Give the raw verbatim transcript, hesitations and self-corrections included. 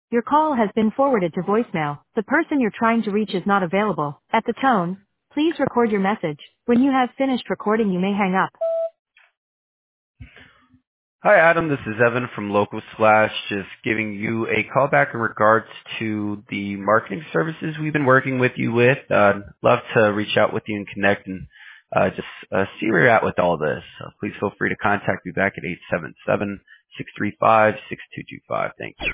Your call has been forwarded to voicemail. The person you're trying to reach is not available. At the tone, please record your message. When you have finished recording, you may hang up. Hi, Adam. This is Evan from Local Slash, just giving you a call back in regards to the marketing services we've been working with you with. Uh, love to reach out with you and connect and uh, just uh, see where you're at with all this. Uh, please feel free to contact me back at eight seven seven, six three five, six two two five. Thank you.